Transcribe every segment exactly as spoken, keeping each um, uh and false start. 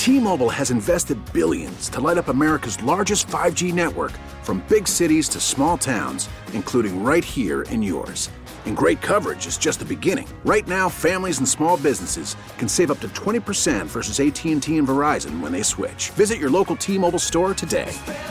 T-Mobile has invested billions to light up America's largest five G network, from big cities to small towns, including right here in yours. And great coverage is just the beginning. Right now, families and small businesses can save up to twenty percent versus A T and T and Verizon when they switch. Visit your local T-Mobile store today.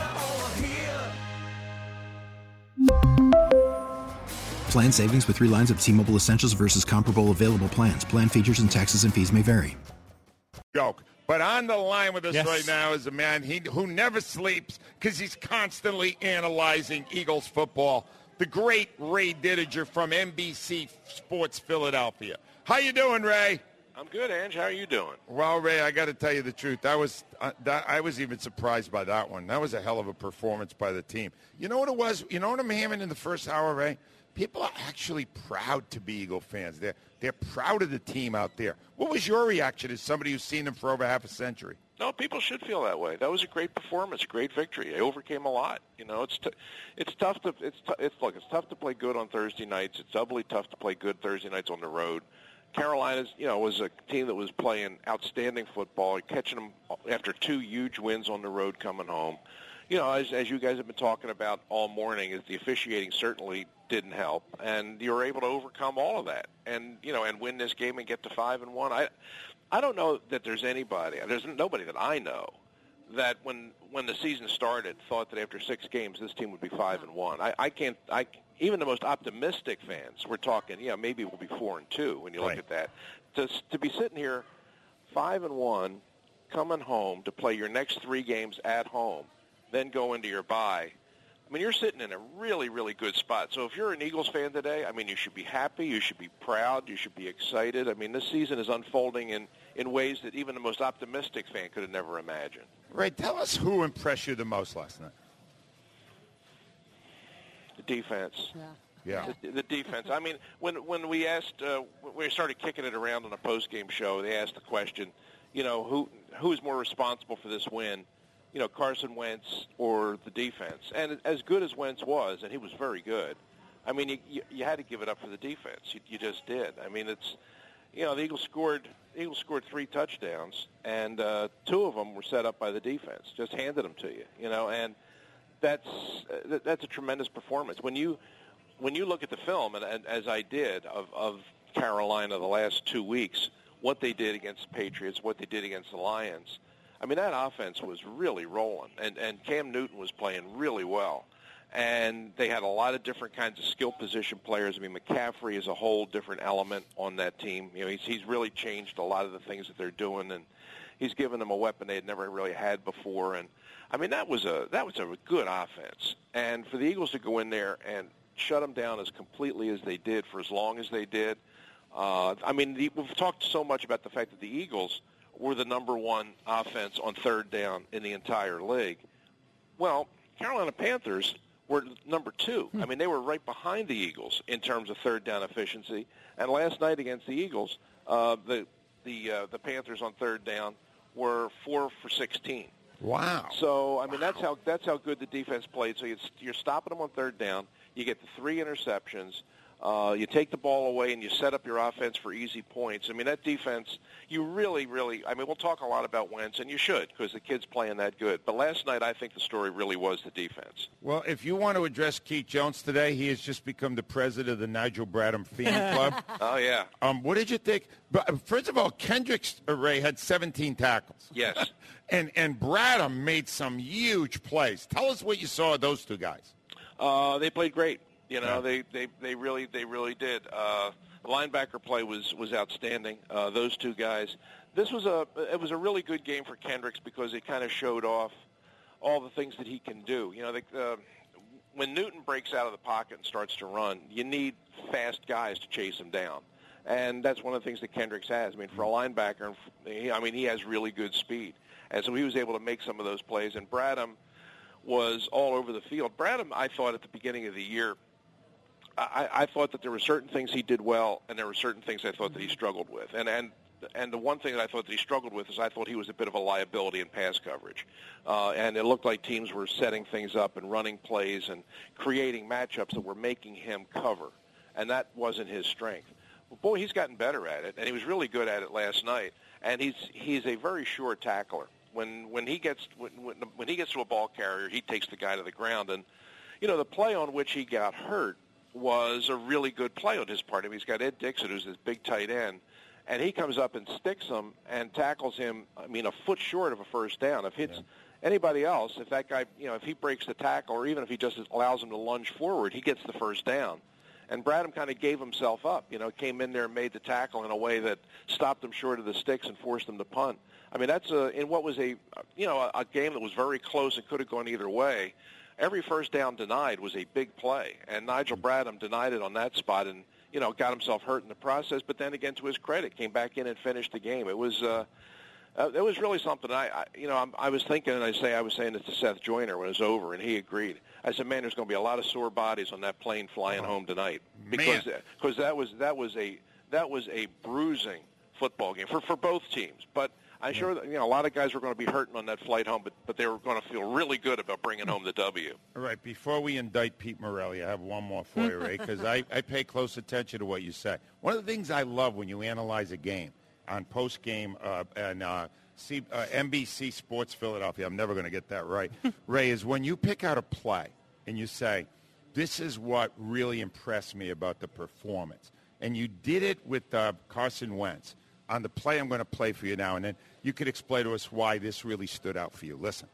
Plan savings with three lines of T-Mobile Essentials versus comparable available plans. Plan features and taxes and fees may vary. Joke. But on the line with us Yes. right now is a man he, who never sleeps because he's constantly analyzing Eagles football. The great Ray Didinger from N B C Sports Philadelphia. How you doing, Ray? I'm good, Ange. How are you doing? Well, Ray, I got to tell you the truth. I was uh, that, I was even surprised by that one. That was a hell of a performance by the team. You know what it was? You know what I'm hammering in the first hour, Ray? People are actually proud to be Eagle fans. They're, they're proud of the team out there. What was your reaction as somebody who's seen them for over half a century? No, people should feel that way. That was a great performance, a great victory. They overcame a lot. You know, it's t- it's tough to it's t- it's look, it's tough to play good on Thursday nights. It's doubly tough to play good Thursday nights on the road. Carolina's, you know, was a team that was playing outstanding football, catching them after two huge wins on the road coming home. You know, as as you guys have been talking about all morning, is the officiating certainly didn't help, and you were able to overcome all of that, and you know, and win this game and get to five and one. I, I don't know that there's anybody, there's nobody that I know that when when the season started thought that after six games this team would be five and one. I, I can't. I even the most optimistic fans were talking, yeah, maybe we'll be four and two when you look Right. at that. To to be sitting here, five and one, coming home to play your next three games at home, then go into your bye. I mean, you're sitting in a really, really good spot. So if you're an Eagles fan today, I mean, you should be happy. You should be proud. You should be excited. I mean, this season is unfolding in, in ways that even the most optimistic fan could have never imagined. Ray, tell us who impressed you the most last night. The defense. Yeah. Yeah. The, the defense. I mean, when when we asked, uh, when we started kicking it around on a post-game show, they asked the question, you know, who who's more responsible for this win? You know, Carson Wentz or the defense. And as good as Wentz was, and he was very good, I mean, you, you, you had to give it up for the defense. You, you just did. I mean, it's, you know, the Eagles scored the Eagles scored three touchdowns, and uh, two of them were set up by the defense. Just handed them to you, you know, and that's uh, that's a tremendous performance. When you when you look at the film, and, and as I did, of, of Carolina the last two weeks, what they did against the Patriots, what they did against the Lions, I mean, that offense was really rolling, and, and Cam Newton was playing really well. And they had a lot of different kinds of skill position players. I mean, McCaffrey is a whole different element on that team. You know, he's, he's really changed a lot of the things that they're doing, and he's given them a weapon they had never really had before. And, I mean, that was a that was a good offense. And for the Eagles to go in there and shut them down as completely as they did for as long as they did, uh, I mean, the, we've talked so much about the fact that the Eagles – were the number one offense on third down in the entire league. Well, Carolina Panthers were number two. I mean, they were right behind the Eagles in terms of third down efficiency. And last night against the Eagles, uh, the the uh, the Panthers on third down were four for sixteen. Wow. So I mean, Wow. that's how that's how good the defense played. So it's, you're stopping them on third down. You get the three interceptions. Uh, you take the ball away and you set up your offense for easy points. I mean, that defense, you really, really, I mean, we'll talk a lot about Wentz, and you should, because the kid's playing that good. But last night, I think the story really was the defense. Well, if you want to address Keith Jones today, he has just become the president of the Nigel Bradham fan club. Oh, yeah. Um, what did you think? But first of all, Kendricks Ray had seventeen tackles. Yes. and and Bradham made some huge plays. Tell us what you saw of those two guys. Uh, they played great. You know, Yeah. they, they, they really they really did. Uh, the linebacker play was was outstanding. Uh, those two guys. This was a it was a really good game for Kendricks because it kind of showed off all the things that he can do. You know, the, uh, when Newton breaks out of the pocket and starts to run, you need fast guys to chase him down, and that's one of the things that Kendricks has. I mean, for a linebacker, he, I mean, he has really good speed, and so he was able to make some of those plays. And Bradham was all over the field. Bradham, I thought at the beginning of the year. I, I thought that there were certain things he did well, and there were certain things I thought that he struggled with. And and and the one thing that I thought that he struggled with is I thought he was a bit of a liability in pass coverage. Uh, and it looked like teams were setting things up and running plays and creating matchups that were making him cover. And that wasn't his strength. Well, boy, he's gotten better at it, and he was really good at it last night. And he's he's a very sure tackler. When when he gets when when, when he gets to a ball carrier, he takes the guy to the ground. And you know, the play on which he got hurt was a really good play on his part. I mean, he's got Ed Dixon, who's this big tight end, and he comes up and sticks him and tackles him, I mean, a foot short of a first down. If it's yeah. anybody else, if that guy, you know, if he breaks the tackle or even if he just allows him to lunge forward, he gets the first down. And Bradham kind of gave himself up, you know, came in there and made the tackle in a way that stopped him short of the sticks and forced him to punt. I mean, that's a, in what was a, you know, a, a game that was very close and could have gone either way. Every first down denied was a big play, and Nigel Bradham denied it on that spot and, you know, got himself hurt in the process. But then again, to his credit, came back in and finished the game. It was, uh, uh, it was really something. I, I you know, I'm, I was thinking, and I say I was saying this to Seth Joyner when it was over, and he agreed. I said, man, there's going to be a lot of sore bodies on that plane flying oh, home tonight because because that was that was a that was a bruising football game for for both teams. But I'm yeah. sure that, you know, a lot of guys were going to be hurting on that flight home, but but they were going to feel really good about bringing home the W. All right, before we indict Pete Morelli, I have one more for you, Ray, because I, I pay close attention to what you say. One of the things I love when you analyze a game on post-game uh, and uh, C, uh, N B C Sports Philadelphia, I'm never going to get that right, Ray, is when you pick out a play and you say, this is what really impressed me about the performance. And you did it with uh, Carson Wentz on the play I'm going to play for you now, and then you could explain to us why this really stood out for you. Listen.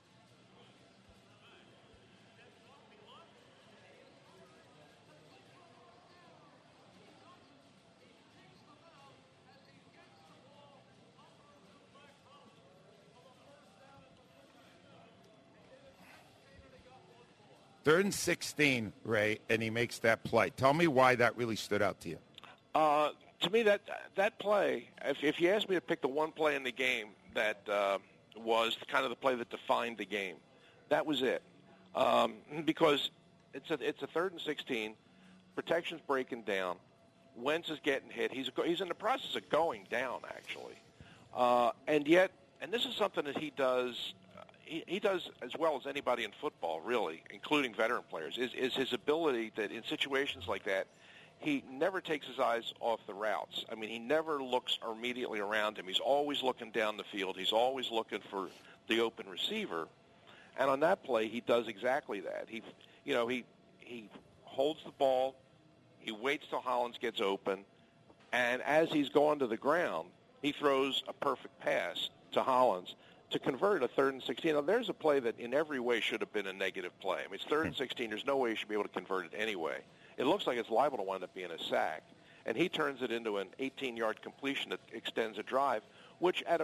Third and sixteen, Ray, and he makes that play. Tell me why that really stood out to you. Uh, to me, that that play, if, if you asked me to pick the one play in the game that uh, was kind of the play that defined the game, that was it. Um, because it's a, it's a third and sixteen, protection's breaking down, Wentz is getting hit. He's he's in the process of going down, actually. Uh, and yet, and this is something that he does He, he does as well as anybody in football, really, including veteran players, is, is his ability that in situations like that, he never takes his eyes off the routes. I mean, he never looks immediately around him. He's always looking down the field. He's always looking for the open receiver. And on that play, he does exactly that. He, you know, he he holds the ball. He waits till Hollins gets open. And as he's going to the ground, he throws a perfect pass to Hollins to convert a third and sixteen. Now, there's a play that in every way should have been a negative play. I mean, it's third and sixteen. There's no way you should be able to convert it anyway. It looks like it's liable to wind up being a sack. And he turns it into an eighteen-yard completion that extends a drive, which at a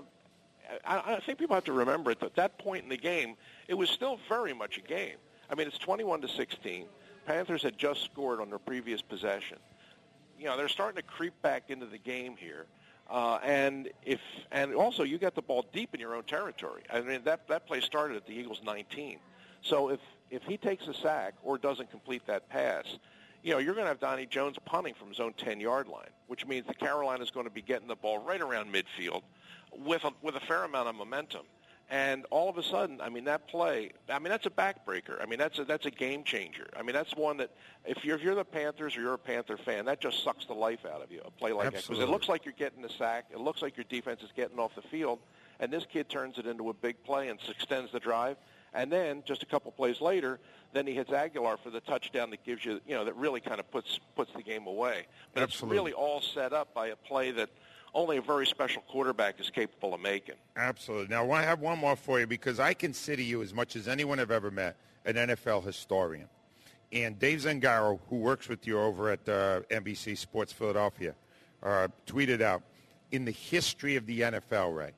I, I think people have to remember at that point in the game, it was still very much a game. I mean, it's twenty-one to sixteen. Panthers had just scored on their previous possession. You know, they're starting to creep back into the game here. Uh, and if and also you got the ball deep in your own territory. I mean, that, that play started at the Eagles' nineteen. So if, if he takes a sack or doesn't complete that pass, you know, you're going to have Donnie Jones punting from his own ten-yard line, which means that Carolina's going to be getting the ball right around midfield with a, with a fair amount of momentum. And all of a sudden, I mean, that play, I mean, that's a backbreaker. I mean, that's a, that's a game changer. I mean, that's one that if you're, if you're the Panthers or you're a Panther fan, that just sucks the life out of you, a play like Absolutely. that. Because it looks like you're getting the sack. It looks like your defense is getting off the field. And this kid turns it into a big play and extends the drive. And then just a couple plays later, then he hits Aguilar for the touchdown that gives you, you know, that really kind of puts puts the game away. But Absolutely. It's really all set up by a play that only a very special quarterback is capable of making. Absolutely. Now, I have one more for you because I consider you, as much as anyone I've ever met, an N F L historian. And Dave Zangaro, who works with you over at uh, N B C Sports Philadelphia, uh, tweeted out, in the history of the N F L, Ray,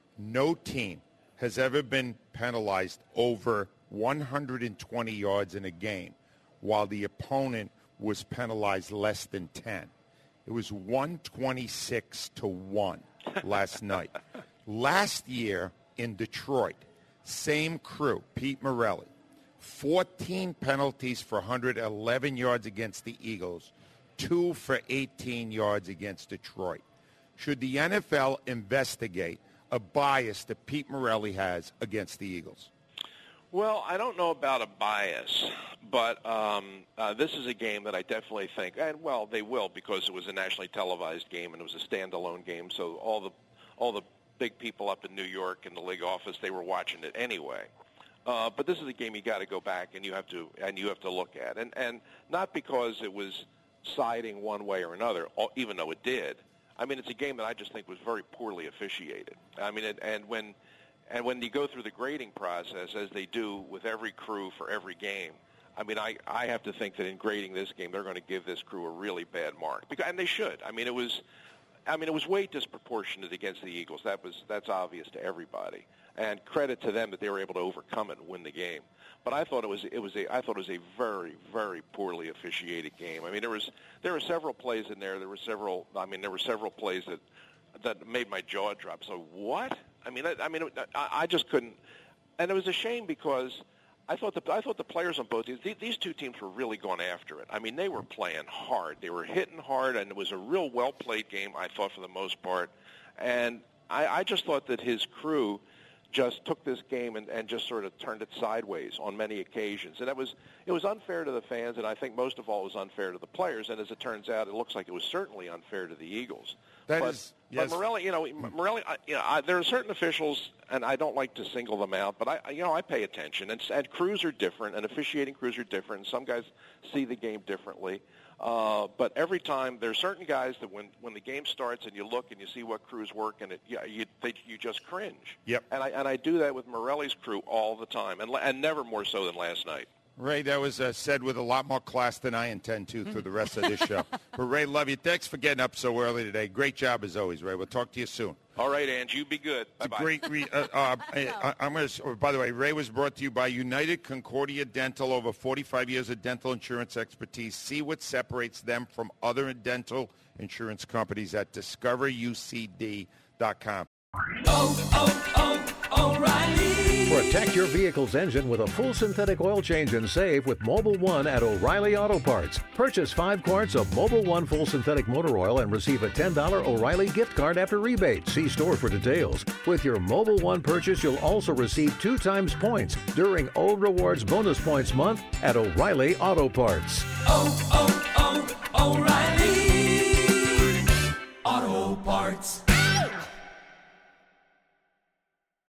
no team has ever been penalized over one hundred twenty yards in a game while the opponent was penalized less than ten. It was one twenty-six to one last night. Last year in Detroit, same crew, Pete Morelli, fourteen penalties for one hundred eleven yards against the Eagles, two for eighteen yards against Detroit. Should the N F L investigate a bias that Pete Morelli has against the Eagles? Well, I don't know about a bias, but um, uh, this is a game that I definitely think, and well, they will because it was a nationally televised game and it was a standalone game, so all the all the big people up in New York in the league office, they were watching it anyway. Uh, but this is a game you got to go back and you have to and you have to look at, and and not because it was siding one way or another, even though it did. I mean, it's a game that I just think was very poorly officiated. I mean, it, and when and when you go through the grading process, as they do with every crew for every game, I mean, I, I have to think that in grading this game, they're going to give this crew a really bad mark, because, and they should. I mean, it was, I mean, it was way disproportionate against the Eagles. That was that's obvious to everybody, and credit to them that they were able to overcome it and win the game. But I thought it was it was a I thought it was a very very poorly officiated game. I mean, there was there were several plays in there. There were several. I mean, there were several plays that that made my jaw drop. So what? I mean, I, I mean, I, I just couldn't. And it was a shame because I thought the I thought the players on both these these two teams were really going after it. I mean, they were playing hard. They were hitting hard, and it was a real well played game, I thought, for the most part. And I, I just thought that his crew just took this game and, and just sort of turned it sideways on many occasions. And it was it was unfair to the fans, and I think most of all it was unfair to the players. And as it turns out, it looks like it was certainly unfair to the Eagles. That but, is, yes. But Morelli, you know, Morelli, I, you know, I, there are certain officials, and I don't like to single them out, but I, you know, I pay attention. And, and crews are different, and officiating crews are different. And some guys see the game differently. Uh, but every time, there are certain guys that when, when the game starts and you look and you see what crews work, and it, yeah, you they, you just cringe. Yep. And I and I do that with Morelli's crew all the time, and and never more so than last night. Ray, that was uh, said with a lot more class than I intend to through the rest of this show. But, Ray, love you. Thanks for getting up so early today. Great job as always, Ray. We'll talk to you soon. All right, Ange. You be good. Bye-bye. Great. Re- uh, uh, I, I'm going to. By the way, Ray was brought to you by United Concordia Dental. Over forty-five years of dental insurance expertise. See what separates them from other dental insurance companies at discover U C D dot com. Oh, oh, oh, O'Reilly. Protect your vehicle's engine with a full synthetic oil change and save with Mobil one at O'Reilly Auto Parts. Purchase five quarts of Mobil one full synthetic motor oil and receive a ten dollars O'Reilly gift card after rebate. See store for details. With your Mobil one purchase, you'll also receive two times points during O Rewards Bonus Points Month at O'Reilly Auto Parts. Oh, oh,